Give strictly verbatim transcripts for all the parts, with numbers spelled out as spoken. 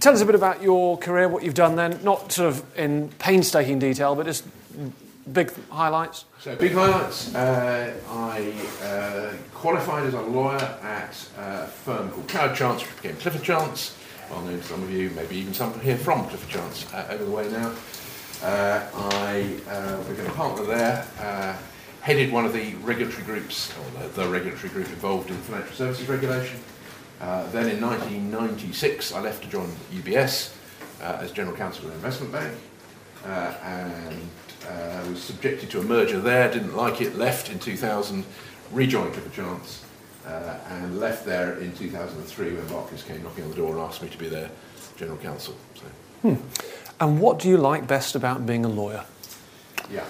tell us a bit about your career, what you've done then, not sort of in painstaking detail, but just big highlights. So, big highlights. Uh, I uh, qualified as a lawyer at a firm called Coward Chance, which became Clifford Chance. Well known to some of you, maybe even some here from Clifford Chance uh, over the way now. Uh, I uh, became a partner there, uh, headed one of the regulatory groups, or the, the regulatory group involved in financial services regulation. Uh, then in nineteen ninety-six, I left to join U B S uh, as General Counsel of an investment bank, uh, and uh, was subjected to a merger there, didn't like it, left in two thousand, rejoined Clifford Chance, uh, and left there in two thousand three when Barclays came knocking on the door and asked me to be their General Counsel. So. Hmm. And what do you like best about being a lawyer? Yeah.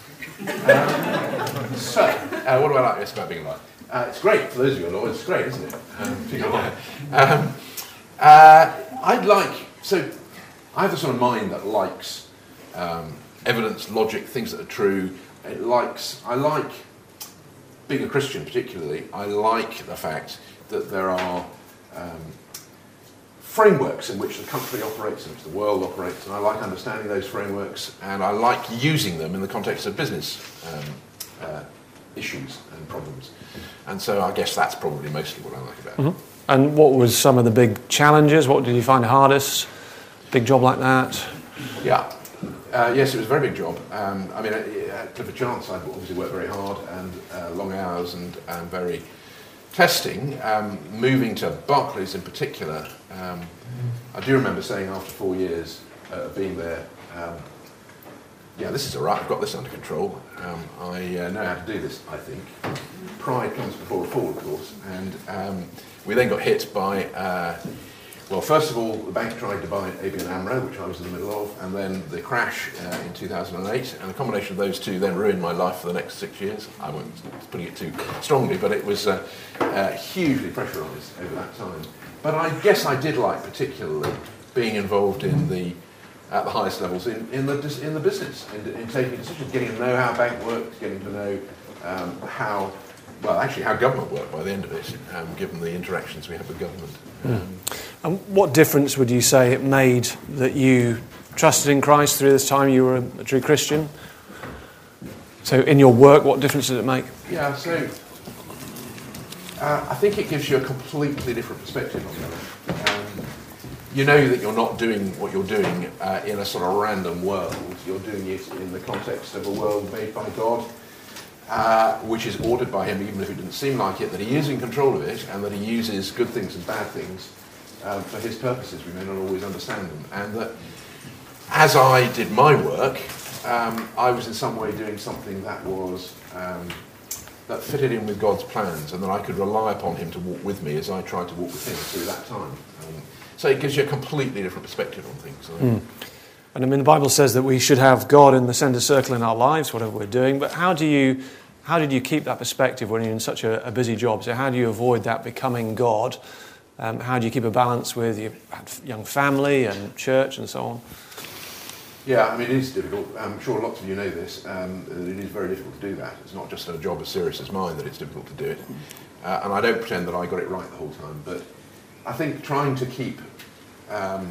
Um, so, uh, what do I like best about being a lawyer? Uh, it's great for those of you who are lawyers. It's great, isn't it? Um, being a lawyer. Um, uh, I'd like so. I have the sort of mind that likes um, evidence, logic, things that are true. It likes. I like being a Christian, particularly. I like the fact that there are um, frameworks in which the country operates, in which the world operates, and I like understanding those frameworks, and I like using them in the context of business um, uh, issues and problems. And so I guess that's probably mostly what I like about it. Mm-hmm. And what was some of the big challenges? What did you find hardest? Big job like that? Yeah. Uh, yes, it was a very big job. Um, I mean, at Clifford Chance, I obviously worked very hard and uh, long hours and, and very testing. Um, moving to Barclays in particular, um, I do remember saying after four years uh, of being there, um, yeah, this is all right, I've got this under control. Um, I uh, know how to do this, I think. Pride comes before a fall, of course. And um, we then got hit by, uh, well, first of all, the bank tried to buy A B N AMRO, which I was in the middle of, and then the crash uh, in two thousand eight. And the combination of those two then ruined my life for the next six years. I won't putting it too strongly, but it was uh, uh, hugely pressurised over that time. But I guess I did like particularly being involved in the at the highest levels in, in the in the business, in, in taking decisions, getting to know how a bank worked, getting to know um, how, well, actually how government worked by the end of it, um, given the interactions we have with government. Mm. Um, and what difference would you say it made that you trusted in Christ through this time you were a, a true Christian? So in your work, what difference did it make? Yeah, so uh, I think it gives you a completely different perspective on it. Um, You know that you're not doing what you're doing uh, in a sort of random world. You're doing it in the context of a world made by God, uh, which is ordered by him, even if it didn't seem like it, that he is in control of it, and that he uses good things and bad things um, for his purposes. We may not always understand them. And that as I did my work, um, I was in some way doing something that was um, that fitted in with God's plans, and that I could rely upon him to walk with me as I tried to walk with him through that time. Um, So it gives you a completely different perspective on things. Mm. And I mean, the Bible says that we should have God in the centre circle in our lives, whatever we're doing. But how do you, how did you keep that perspective when you're in such a, a busy job? So how do you avoid that becoming God? Um, how do you keep a balance with your young family and church and so on? Yeah, I mean, it is difficult. I'm sure lots of you know this. Um, it is very difficult to do that. It's not just a job as serious as mine that it's difficult to do it. Uh, and I don't pretend that I got it right the whole time, but I think trying to keep um,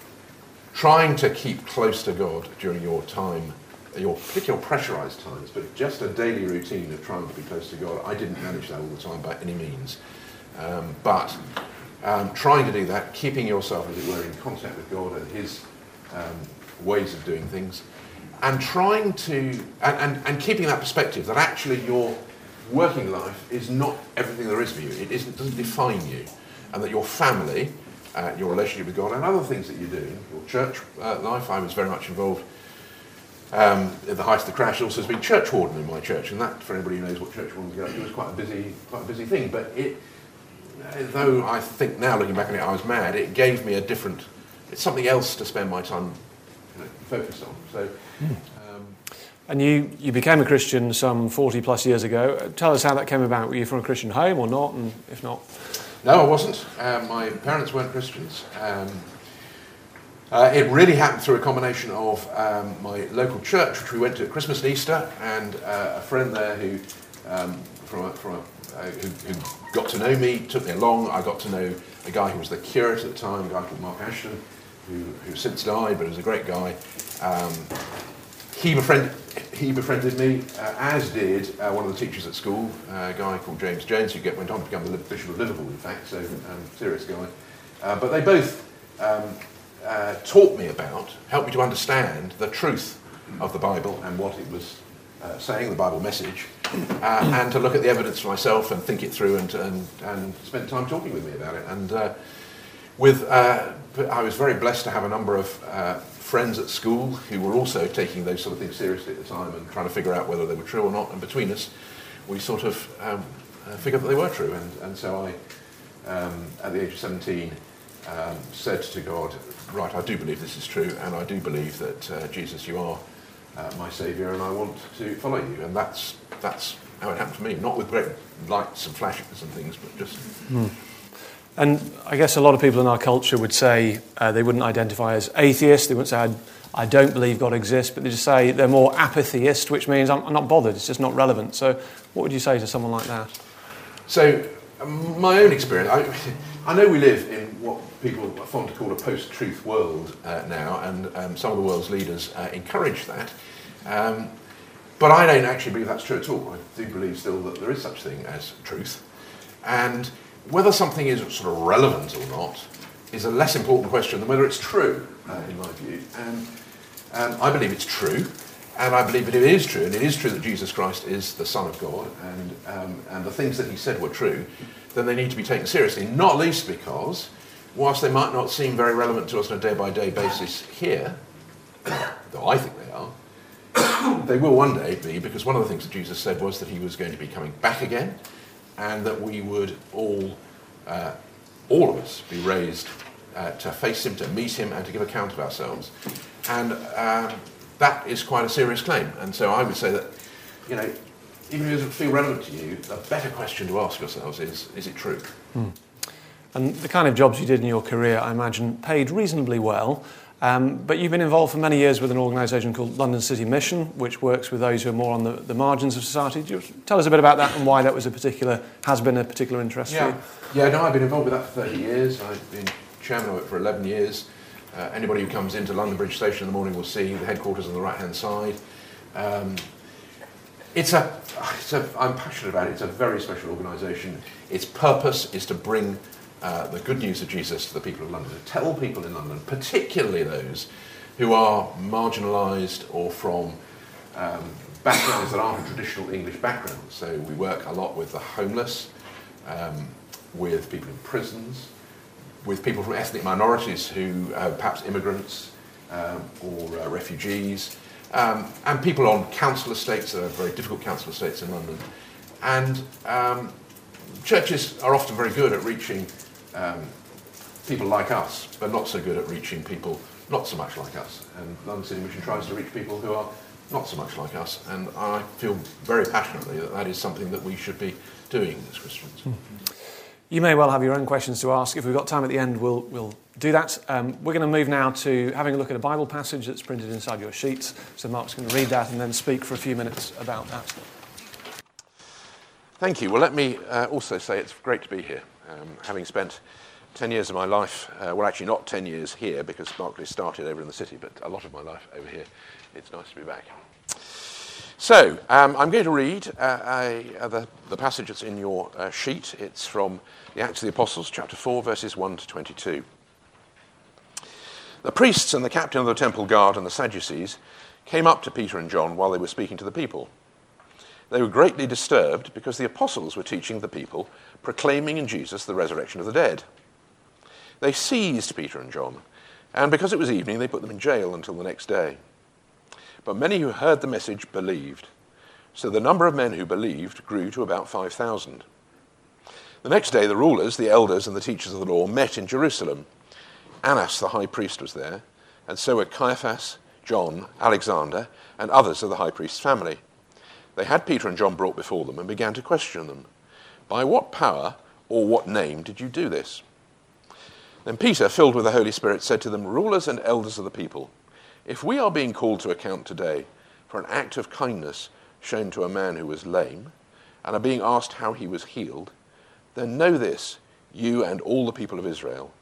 trying to keep close to God during your time, your particular pressurised times, but just a daily routine of trying to be close to God. I didn't manage that all the time by any means, um, but um, trying to do that, keeping yourself, as it were, in contact with God and His um, ways of doing things, and trying to and, and, and keeping that perspective that actually your working life is not everything there is for you. It isn't doesn't define you. And that your family, uh, your relationship with God, and other things that you're doing, your church uh, life. I was very much involved um, at the height of the crash. Also, as being church warden in my church, and that, for anybody who knows what church wardens get up to, was quite a busy, quite a busy thing. But it, though I think now, looking back on it, I was mad. It gave me a different. It's something else to spend my time, you know, focused on. So. Mm. Um, and you, you became a Christian some forty plus years ago. Tell us how that came about. Were you from a Christian home or not? And if not. No, I wasn't. Um, my parents weren't Christians. Um, uh, it really happened through a combination of um, my local church, which we went to at Christmas and Easter, and uh, a friend there who, um, from a, from a, uh, who, who got to know me, took me along. I got to know a guy who was the curate at the time, a guy called Mark Ashton, who, who since died, but was a great guy. Um, he, befriend, he befriended me, uh, as did uh, one of the teachers at school, uh, a guy called James Jones, who get, went on to become the Bishop of Liverpool, in fact, so um, serious guy. Uh, but they both um, uh, taught me about, helped me to understand the truth of the Bible and what it was uh, saying, the Bible message, uh, and to look at the evidence for myself and think it through and, and, and spend time talking with me about it. And uh, with, uh, I was very blessed to have a number of uh, friends at school who were also taking those sort of things seriously at the time and trying to figure out whether they were true or not. And between us, we sort of um, uh, figured that they were true. And, and so I, um, at the age of seventeen, um, said to God, right, I do believe this is true, and I do believe that, uh, Jesus, you are uh, my saviour, and I want to follow you. And that's that's how it happened for me. Not with great lights and flashes and things, but just... Mm. And I guess a lot of people in our culture would say uh, they wouldn't identify as atheists. They wouldn't say, I, I don't believe God exists, but they just say they're more apatheist, which means I'm, I'm not bothered. It's just not relevant. So what would you say to someone like that? So um, my own experience, I, I know we live in what people are fond to call a post-truth world uh, now, and um, some of the world's leaders uh, encourage that. Um, but I don't actually believe that's true at all. I do believe still that there is such thing as truth. And whether something is sort of relevant or not is a less important question than whether it's true, uh, in my view. And um, I believe it's true, and I believe that it is true, and it is true that Jesus Christ is the Son of God, and, um, and the things that he said were true, then they need to be taken seriously, not least because, whilst they might not seem very relevant to us on a day-by-day basis here, though I think they are, they will one day be, because one of the things that Jesus said was that he was going to be coming back again, and that we would all, uh, all of us, be raised uh, to face him, to meet him, and to give account of ourselves. And um, that is quite a serious claim. And so I would say that, you know, even if it doesn't feel relevant to you, the better question to ask yourselves is, is it true? Hmm. And the kind of jobs you did in your career, I imagine, paid reasonably well. Um, but you've been involved for many years with an organisation called London City Mission, which works with those who are more on the, the margins of society. Do you tell us a bit about that and why that was a particular, has been a particular interest yeah. for you? Yeah, no, I've been involved with that for thirty years. I've been chairman of it for eleven years. Uh, anybody who comes into London Bridge Station in the morning will see the headquarters on the right-hand side. Um, it's a, it's a, I'm passionate about it. It's a very special organisation. Its purpose is to bring Uh, the good news of Jesus to the people of London, to tell people in London, particularly those who are marginalised or from um, backgrounds that aren't a traditional English background. So we work a lot with the homeless, um, with people in prisons, with people from ethnic minorities who are perhaps immigrants um, or uh, refugees, um, and people on council estates that are very difficult council estates in London. And um, churches are often very good at reaching Um, people like us, but not so good at reaching people not so much like us. And London City Mission tries to reach people who are not so much like us. And I feel very passionately that that is something that we should be doing as Christians. Mm-hmm. You may well have your own questions to ask. If we've got time at the end, we'll, we'll do that. Um, we're going to move now to having a look at a Bible passage that's printed inside your sheets. So Mark's going to read that and then speak for a few minutes about that. Thank you. Well, let me uh, also say it's great to be here. Um, having spent ten years of my life, uh, well actually not ten years here because Barclays started over in the city, but a lot of my life over here, it's nice to be back. So, um, I'm going to read uh, a, uh, the, the passage that's in your uh, sheet. It's from the Acts of the Apostles, chapter four, verses one to twenty-two. The priests and the captain of the temple guard and the Sadducees came up to Peter and John while they were speaking to the people. They were greatly disturbed because the apostles were teaching the people, proclaiming in Jesus the resurrection of the dead. They seized Peter and John, and because it was evening, they put them in jail until the next day. But many who heard the message believed, so the number of men who believed grew to about five thousand. The next day, the rulers, the elders, and the teachers of the law met in Jerusalem. Annas, the high priest, was there, and so were Caiaphas, John, Alexander, and others of the high priest's family. They had Peter and John brought before them and began to question them. By what power or what name did you do this? Then Peter, filled with the Holy Spirit, said to them, rulers and elders of the people, if we are being called to account today for an act of kindness shown to a man who was lame, and are being asked how he was healed, then know this, you and all the people of Israel.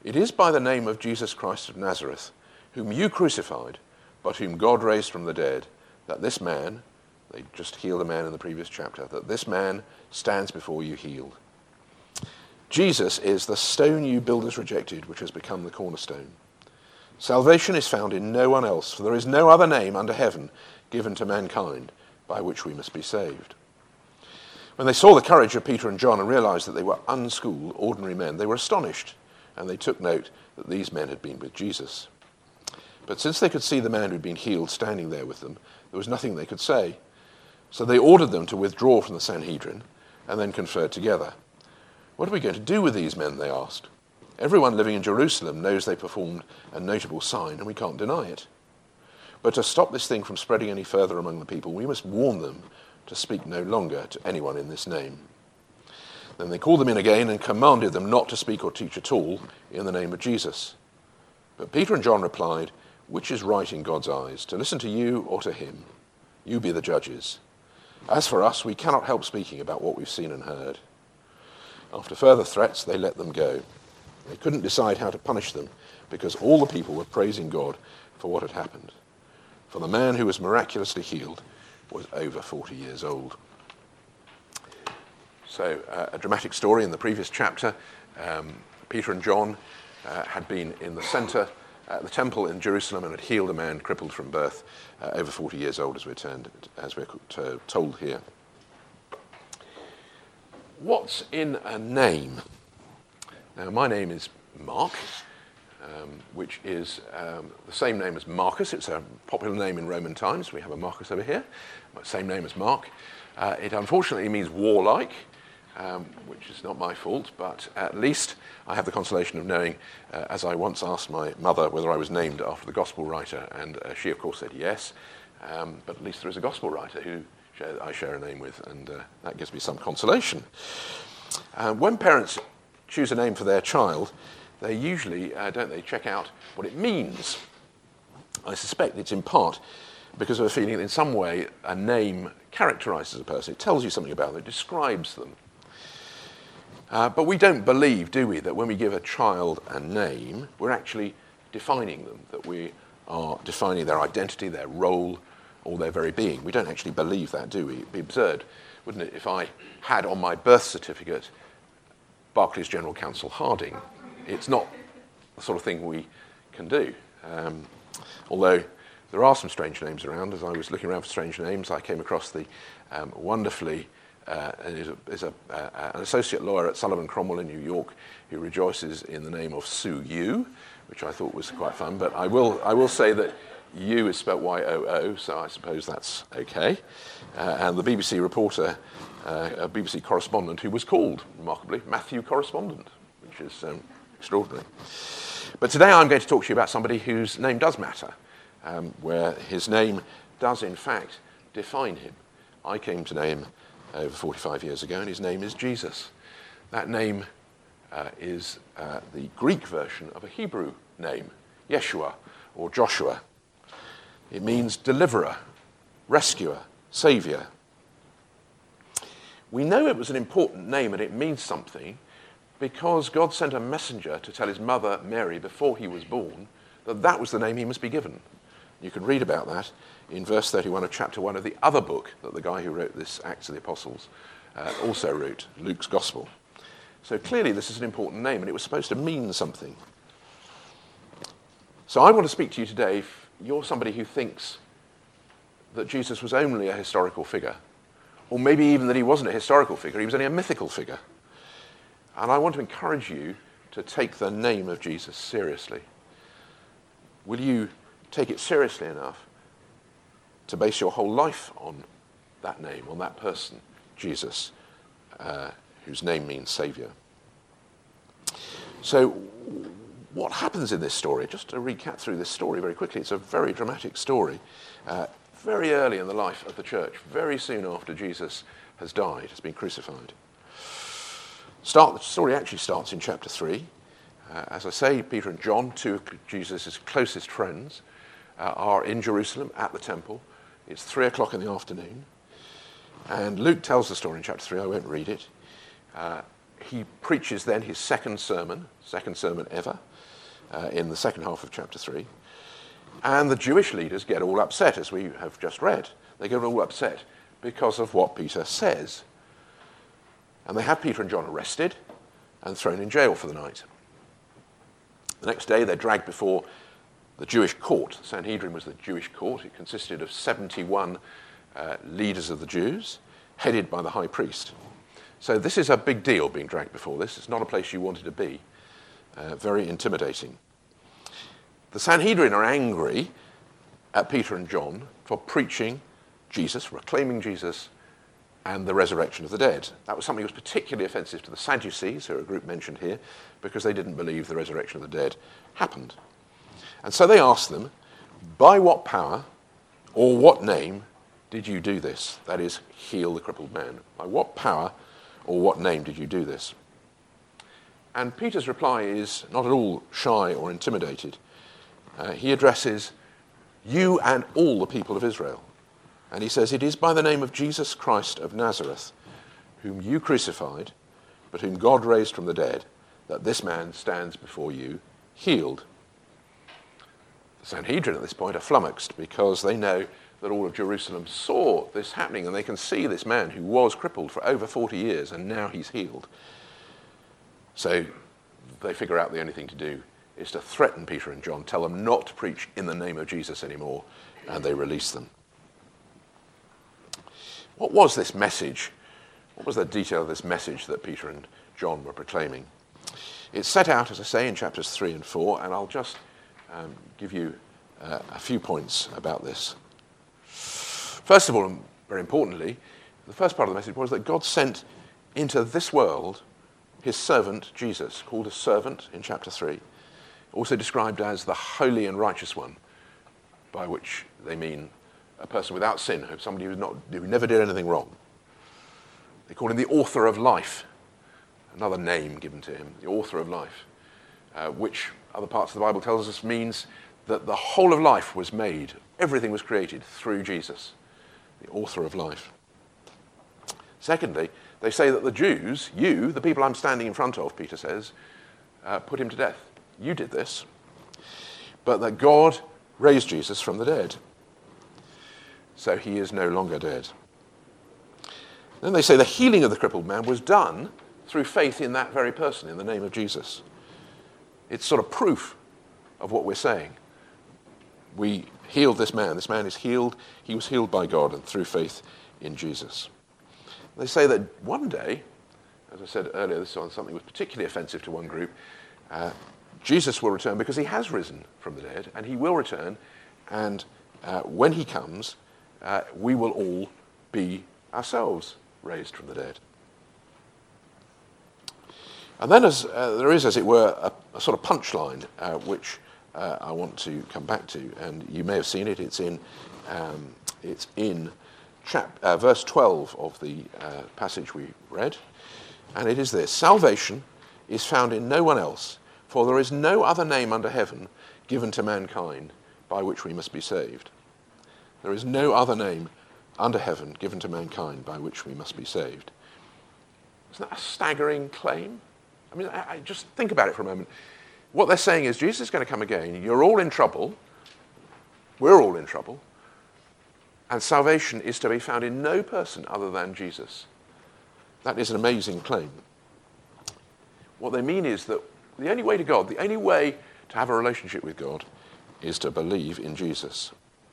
"It is by the name of Jesus Christ of Nazareth, whom you crucified, but whom God raised from the dead, that this man," they just healed a man in the previous chapter, "that this man stands before you healed. Jesus is the stone you builders rejected, which has become the cornerstone. Salvation is found in no one else, for there is no other name under heaven given to mankind by which we must be saved." When they saw the courage of Peter and John and realized that they were unschooled, ordinary men, they were astonished, and they took note that these men had been with Jesus. But since they could see the man who had been healed standing there with them, there was nothing they could say. So they ordered them to withdraw from the Sanhedrin and then conferred together. "What are we going to do with these men?" they asked. "Everyone living in Jerusalem knows they performed a notable sign, and we can't deny it. But to stop this thing from spreading any further among the people, we must warn them to speak no longer to anyone in this name." Then they called them in again and commanded them not to speak or teach at all in the name of Jesus. But Peter and John replied, "Which is right in God's eyes, to listen to you or to him? You be the judges. As for us, we cannot help speaking about what we've seen and heard." After further threats, they let them go. They couldn't decide how to punish them because all the people were praising God for what had happened. For the man who was miraculously healed was over forty years old. So uh, a dramatic story in the previous chapter. Um, Peter and John uh, had been in the centre at the temple in Jerusalem and had healed a man crippled from birth, uh, over forty years old, as we're, turned, as we're to, told here. What's in a name? Now, my name is Mark, um, which is um, the same name as Marcus. It's a popular name in Roman times. We have a Marcus over here, same name as Mark. Uh, it unfortunately means warlike, um, which is not my fault, but at least I have the consolation of knowing, uh, as I once asked my mother whether I was named after the gospel writer, and uh, she, of course, said yes, um, but at least there is a gospel writer who I share a name with, and uh, that gives me some consolation. Uh, when parents choose a name for their child, they usually, uh, don't they, check out what it means. I suspect it's in part because of a feeling that in some way a name characterises a person. It tells you something about them, it describes them. Uh, but we don't believe, do we, that when we give a child a name, we're actually defining them, that we are defining their identity, their role, or their very being. We don't actually believe that, do we? It'd be absurd, wouldn't it, if I had on my birth certificate Barclays General Counsel Harding. It's not the sort of thing we can do. Um, although there are some strange names around. As I was looking around for strange names, I came across the um, wonderfully, uh, is, a, is a, uh, an associate lawyer at Sullivan Cromwell in New York who rejoices in the name of Sue Yu, which I thought was quite fun. But I will, I will say that Yu is spelled Y O O, so I suppose that's okay. Uh, and the B B C reporter, uh, a B B C correspondent who was called, remarkably, Matthew Correspondent, which is um, extraordinary. But today I'm going to talk to you about somebody whose name does matter, um, where his name does in fact define him. I came to know him over forty-five years ago, and his name is Jesus. That name uh, is uh, the Greek version of a Hebrew name, Yeshua or Joshua. It means deliverer, rescuer, saviour. We know it was an important name and it means something because God sent a messenger to tell his mother, Mary, before he was born, that that was the name he must be given. You can read about that in verse thirty-one of chapter one of the other book that the guy who wrote this, Acts of the Apostles, uh, also wrote, Luke's Gospel. So clearly this is an important name and it was supposed to mean something. So I want to speak to you today if you're somebody who thinks that Jesus was only a historical figure, or maybe even that he wasn't a historical figure, he was only a mythical figure. And I want to encourage you to take the name of Jesus seriously. Will you take it seriously enough to base your whole life on that name, on that person, Jesus, uh, whose name means Saviour? So, what happens in this story? Just to recap through this story very quickly, it's a very dramatic story. Uh, very early in the life of the church, very soon after Jesus has died, has been crucified. Start, the story actually starts in chapter three. Uh, as I say, Peter and John, two of Jesus' closest friends, uh, are in Jerusalem at the temple. It's three o'clock in the afternoon. And Luke tells the story in chapter three. I won't read it. Uh, he preaches then his second sermon, second sermon ever. uh, in the second half of chapter three. And the Jewish leaders get all upset, as we have just read. They get all upset because of what Peter says. And they have Peter and John arrested and thrown in jail for the night. The next day they're dragged before the Jewish court. The Sanhedrin was the Jewish court. It consisted of seventy-one uh, leaders of the Jews, headed by the high priest. So this is a big deal, being dragged before this. It's not a place you wanted to be. Uh, very intimidating. The Sanhedrin are angry at Peter and John for preaching Jesus, proclaiming Jesus, and the resurrection of the dead. That was something that was particularly offensive to the Sadducees, who are a group mentioned here, because they didn't believe the resurrection of the dead happened. And so they asked them, by what power or what name did you do this? That is, heal the crippled man. By what power or what name did you do this? And Peter's reply is not at all shy or intimidated. Uh, he addresses you and all the people of Israel. And he says, it is by the name of Jesus Christ of Nazareth, whom you crucified, but whom God raised from the dead, that this man stands before you healed. The Sanhedrin at this point are flummoxed because they know that all of Jerusalem saw this happening, and they can see this man who was crippled for over forty years, and now he's healed. So they figure out the only thing to do is to threaten Peter and John, tell them not to preach in the name of Jesus anymore, and they release them. What was this message? What was the detail of this message that Peter and John were proclaiming? It's set out, as I say, in chapters three and four, and I'll just um, give you uh, a few points about this. First of all, and very importantly, the first part of the message was that God sent into this world his servant Jesus, called a servant in chapter three, also described as the holy and righteous one, by which they mean a person without sin, somebody who's not, who never did anything wrong. They call him the author of life, another name given to him, the author of life, uh, which other parts of the Bible tells us means that the whole of life was made, everything was created through Jesus, the author of life. Secondly, they say that the Jews, you, the people I'm standing in front of, Peter says, uh, put him to death. You did this. But that God raised Jesus from the dead. So he is no longer dead. Then they say the healing of the crippled man was done through faith in that very person, in the name of Jesus. It's sort of proof of what we're saying. We healed this man. This man is healed. He was healed by God and through faith in Jesus. They say that one day, as I said earlier, this is something that was particularly offensive to one group, uh, Jesus will return because he has risen from the dead, and he will return, and uh, when he comes, uh, we will all be ourselves raised from the dead. And then as, uh, there is, as it were, a, a sort of punchline, uh, which uh, I want to come back to, and you may have seen it. It's in, um, it's in chap, uh, verse twelve of the uh, passage we read, and it is this: salvation is found in no one else, for there is no other name under heaven given to mankind by which we must be saved. There is no other name under heaven given to mankind by which we must be saved. Isn't that a staggering claim? I mean, I, I just think about it for a moment. What they're saying is Jesus is going to come again. You're all in trouble. We're all in trouble. And salvation is to be found in no person other than Jesus. That is an amazing claim. What they mean is that the only way to God, the only way to have a relationship with God, is to believe in Jesus.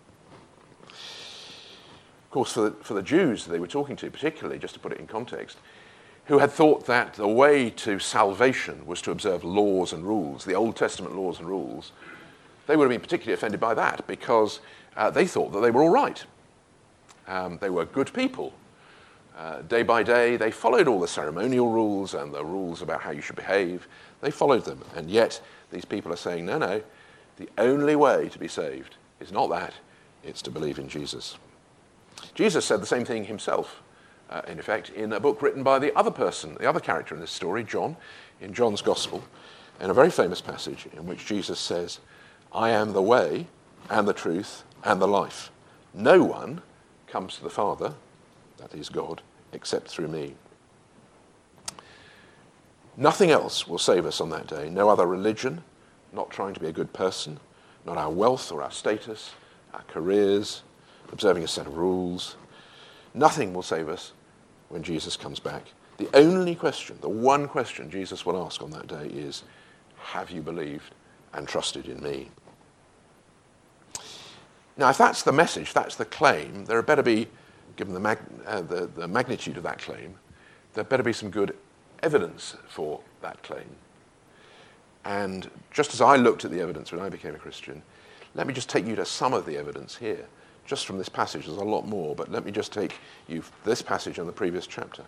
Of course, for the, for the Jews they were talking to, particularly, just to put it in context, who had thought that the way to salvation was to observe laws and rules, the Old Testament laws and rules, they would have been particularly offended by that because uh, they thought that they were all right. Um, they were good people. Uh, day by day, they followed all the ceremonial rules and the rules about how you should behave. They followed them. And yet, these people are saying, no, no, the only way to be saved is not that, it's to believe in Jesus. Jesus said the same thing himself, uh, in effect, in a book written by the other person, the other character in this story, John, in John's Gospel, in a very famous passage in which Jesus says, I am the way and the truth and the life. No one comes to the Father, that is God, except through me. Nothing else will save us on that day. No other religion, not trying to be a good person, not our wealth or our status, our careers, observing a set of rules. Nothing will save us when Jesus comes back. The only question, the one question Jesus will ask on that day is, have you believed and trusted in me? Now, if that's the message, if that's the claim, there better be, given the, mag, uh, the, the magnitude of that claim, there better be some good evidence for that claim. And just as I looked at the evidence when I became a Christian, let me just take you to some of the evidence here. Just from this passage, there's a lot more, but let me just take you this passage and the previous chapter.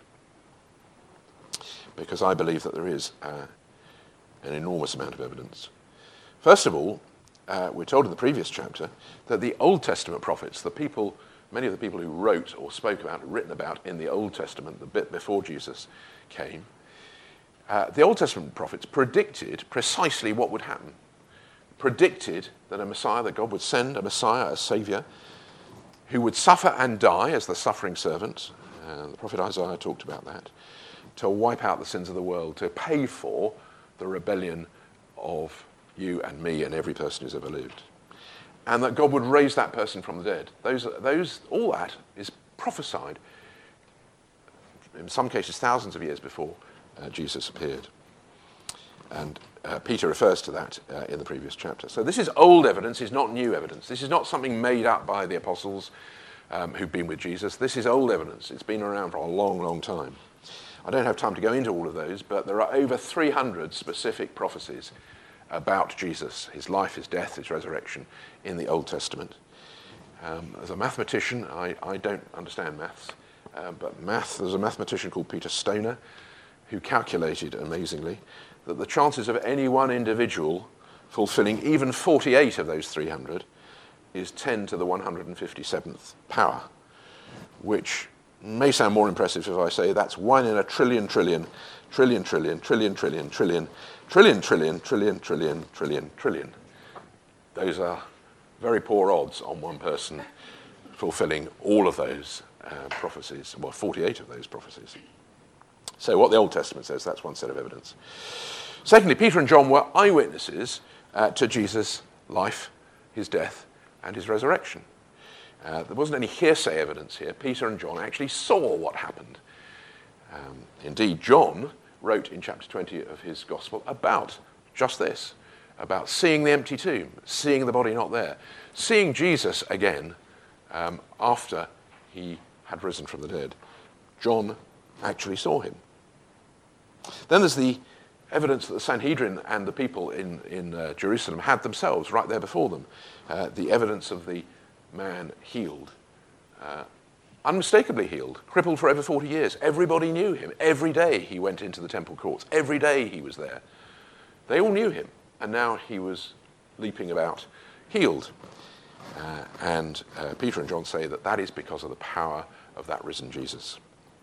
Because I believe that there is uh, an enormous amount of evidence. First of all, uh, we're told in the previous chapter that the Old Testament prophets, the people, many of the people who wrote or spoke about, written about in the Old Testament, the bit before Jesus came, uh, the Old Testament prophets predicted precisely what would happen. Predicted that a Messiah, that God would send a Messiah, a Saviour, who would suffer and die as the suffering servant. Uh, the prophet Isaiah talked about that. To wipe out the sins of the world, to pay for the rebellion of you and me and every person who's ever lived. And that God would raise that person from the dead. Those, those, all that is prophesied, in some cases thousands of years before uh, Jesus appeared. And uh, Peter refers to that uh, in the previous chapter. So this is old evidence, it's not new evidence. This is not something made up by the apostles um, who've been with Jesus. This is old evidence. It's been around for a long, long time. I don't have time to go into all of those, but there are over three hundred specific prophecies about Jesus, his life, his death, his resurrection in the Old Testament. Um, as a mathematician, I, I don't understand maths, uh, but math, there's a mathematician called Peter Stoner who calculated, amazingly, that the chances of any one individual fulfilling even forty-eight of those three hundred is ten to the one hundred fifty-seventh power, which may sound more impressive if I say that's one in a trillion, trillion, trillion, trillion, trillion, trillion, trillion, trillion, trillion, trillion, trillion, trillion, trillion. Those are very poor odds on one person fulfilling all of those uh, prophecies, well, forty-eight of those prophecies. So what the Old Testament says, that's one set of evidence. Secondly, Peter and John were eyewitnesses uh, to Jesus' life, his death, and his resurrection. Uh, there wasn't any hearsay evidence here. Peter and John actually saw what happened. Um, indeed, John wrote in chapter twenty of his gospel about just this, about seeing the empty tomb, seeing the body not there, seeing Jesus again um, after he had risen from the dead. John actually saw him. Then there's the evidence that the Sanhedrin and the people in, in uh, Jerusalem had themselves right there before them. Uh, the evidence of the man healed, uh, unmistakably healed, crippled for over forty years. Everybody knew him. Every day he went into the temple courts. Every day he was there. They all knew him, and now he was leaping about, healed. Uh, and uh, Peter and John say that that is because of the power of that risen Jesus.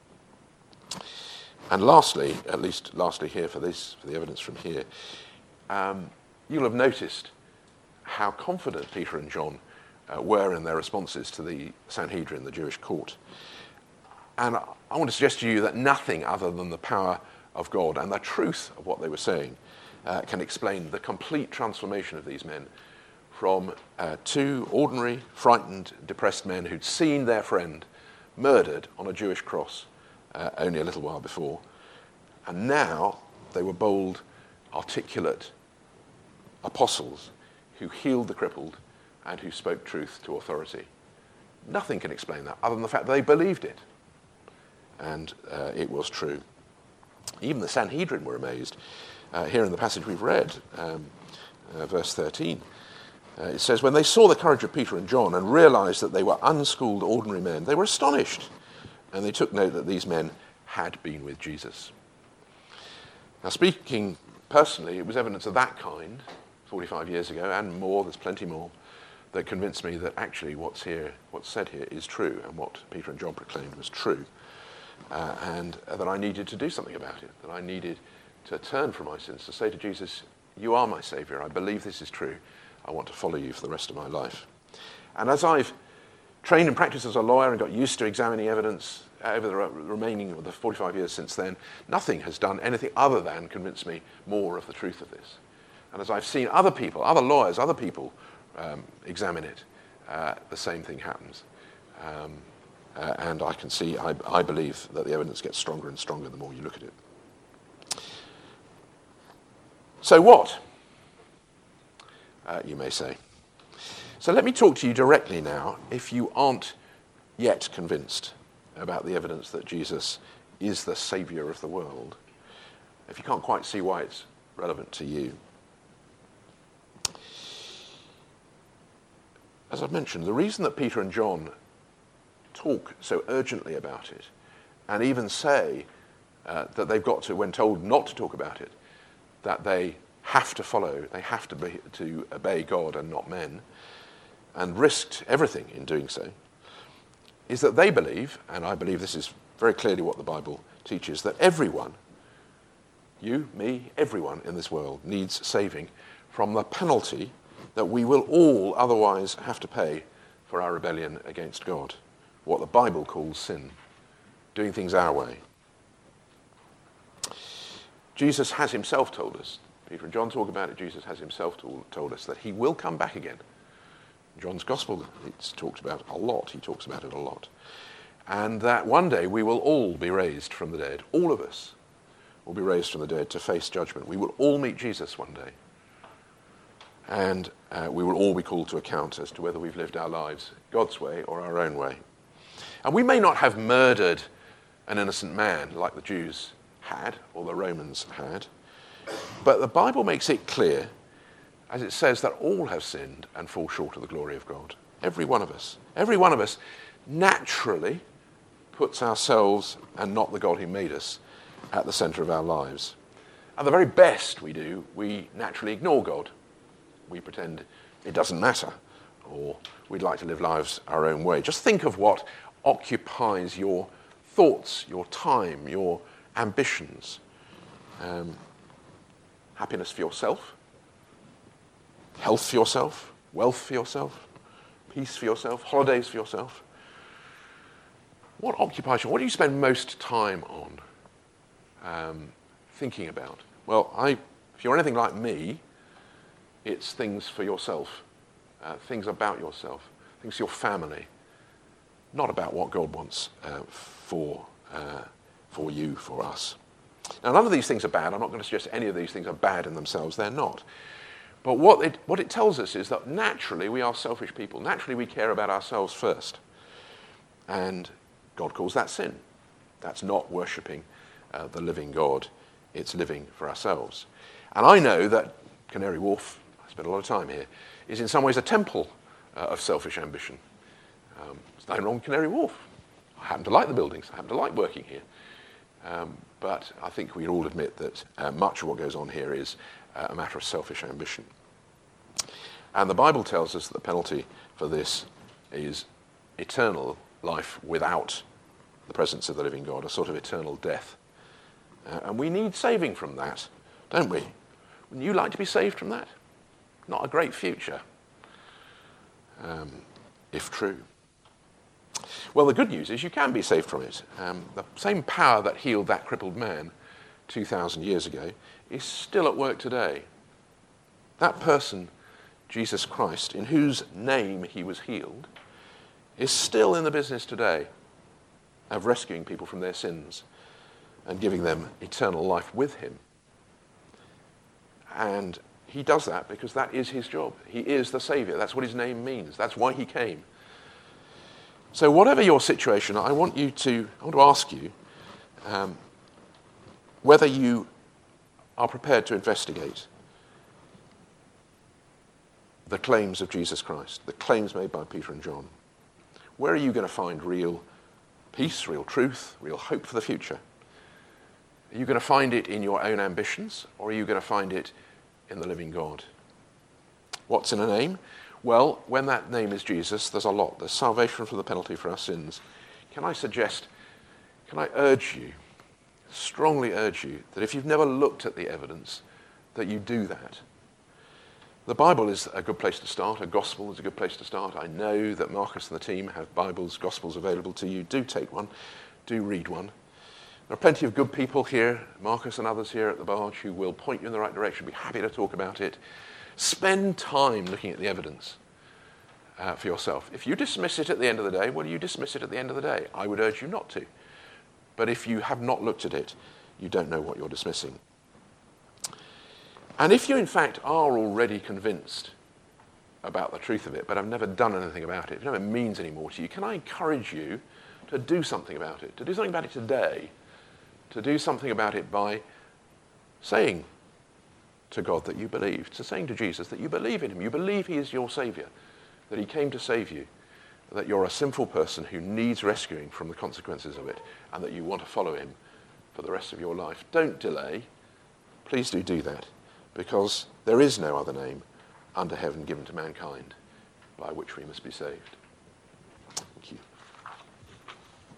And lastly, at least lastly here for this, for the evidence from here, um, you'll have noticed how confident Peter and John Uh, were in their responses to the Sanhedrin, the Jewish court. And I want to suggest to you that nothing other than the power of God and the truth of what they were saying uh, can explain the complete transformation of these men from uh, two ordinary, frightened, depressed men who'd seen their friend murdered on a Jewish cross uh, only a little while before. And now they were bold, articulate apostles who healed the crippled and who spoke truth to authority. Nothing can explain that other than the fact that they believed it. And uh, it was true. Even the Sanhedrin were amazed. Uh, here in the passage we've read, um, uh, verse thirteen, uh, it says, when they saw the courage of Peter and John and realized that they were unschooled, ordinary men, they were astonished. And they took note that these men had been with Jesus. Now, speaking personally, it was evidence of that kind forty-five years ago, and more, there's plenty more, that convinced me that actually what's here, what's said here is true, and what Peter and John proclaimed was true, uh, and uh, that I needed to do something about it, that I needed to turn from my sins, to say to Jesus, you are my Saviour, I believe this is true, I want to follow you for the rest of my life. And as I've trained and practiced as a lawyer and got used to examining evidence over the re- remaining of the forty-five years since then, nothing has done anything other than convince me more of the truth of this. And as I've seen other people, other lawyers, other people um, examine it, uh, the same thing happens. Um, uh, and I can see, I, I believe that the evidence gets stronger and stronger the more you look at it. So what? Uh, you may say. So let me talk to you directly now, if you aren't yet convinced about the evidence that Jesus is the Saviour of the world, if you can't quite see why it's relevant to you. As I've mentioned, the reason that Peter and John talk so urgently about it, and even say uh, that they've got to, when told not to talk about it, that they have to follow, they have to, be, to obey God and not men, and risked everything in doing so, is that they believe, and I believe this is very clearly what the Bible teaches, that everyone, you, me, everyone in this world needs saving from the penalty that we will all otherwise have to pay for our rebellion against God, what the Bible calls sin, doing things our way. Jesus has himself told us, Peter and John talk about it, Jesus has himself told, told us that he will come back again. John's Gospel, it's talked about a lot, he talks about it a lot. And that one day we will all be raised from the dead, all of us will be raised from the dead to face judgment. We will all meet Jesus one day. And uh, we will all be called to account as to whether we've lived our lives God's way or our own way. And we may not have murdered an innocent man like the Jews had or the Romans had, but the Bible makes it clear, as it says, that all have sinned and fall short of the glory of God. Every one of us. Every one of us naturally puts ourselves and not the God who made us at the centre of our lives. At the very best we do, we naturally ignore God. We pretend it doesn't matter, or we'd like to live lives our own way. Just think of what occupies your thoughts, your time, your ambitions. Um, happiness for yourself, health for yourself, wealth for yourself, peace for yourself, holidays for yourself. What occupies you? What do you spend most time on, um, thinking about? Well, I, if you're anything like me, it's things for yourself, uh, things about yourself, things for your family, not about what God wants uh, for uh, for you, for us. Now, none of these things are bad. I'm not going to suggest any of these things are bad in themselves. They're not. But what it, what it tells us is that naturally we are selfish people. Naturally we care about ourselves first. And God calls that sin. That's not worshipping uh, the living God. It's living for ourselves. And I know that Canary Wharf, I spend a lot of time here, is in some ways a temple uh, of selfish ambition. Um, there's nothing wrong with Canary Wharf. I happen to like the buildings. I happen to like working here. Um, but I think we all admit that uh, much of what goes on here is uh, a matter of selfish ambition. And the Bible tells us that the penalty for this is eternal life without the presence of the living God, a sort of eternal death. Uh, and we need saving from that, don't we? Wouldn't you like to be saved from that? Not a great future, um, if true. Well, the good news is you can be saved from it. Um, the same power that healed that crippled man two thousand years ago is still at work today. That person, Jesus Christ, in whose name he was healed, is still in the business today of rescuing people from their sins and giving them eternal life with him. And he does that because that is his job. He is the Saviour. That's what his name means. That's why he came. So whatever your situation, I want you to, I want to ask you um, whether you are prepared to investigate the claims of Jesus Christ, the claims made by Peter and John. Where are you going to find real peace, real truth, real hope for the future? Are you going to find it in your own ambitions, or are you going to find it in the living God? What's in a name? Well, when that name is Jesus, there's a lot. There's salvation from the penalty for our sins. Can I suggest, can I urge you, strongly urge you, that if you've never looked at the evidence, that you do that. The Bible is a good place to start. A gospel is a good place to start. I know that Marcus and the team have Bibles, gospels available to you. Do take one. Do read one. There are plenty of good people here, Marcus and others here at the Barge, who will point you in the right direction, be happy to talk about it. Spend time looking at the evidence uh, for yourself. If you dismiss it at the end of the day, well, you dismiss it at the end of the day. I would urge you not to. But if you have not looked at it, you don't know what you're dismissing. And if you, in fact, are already convinced about the truth of it, but have never done anything about it, if it never means any more to you, can I encourage you to do something about it, to do something about it today, to do something about it by saying to God that you believe, to saying to Jesus that you believe in him, you believe he is your Saviour, that he came to save you, that you're a sinful person who needs rescuing from the consequences of it, and that you want to follow him for the rest of your life. Don't delay. Please do do that, because there is no other name under heaven given to mankind by which we must be saved. Thank you.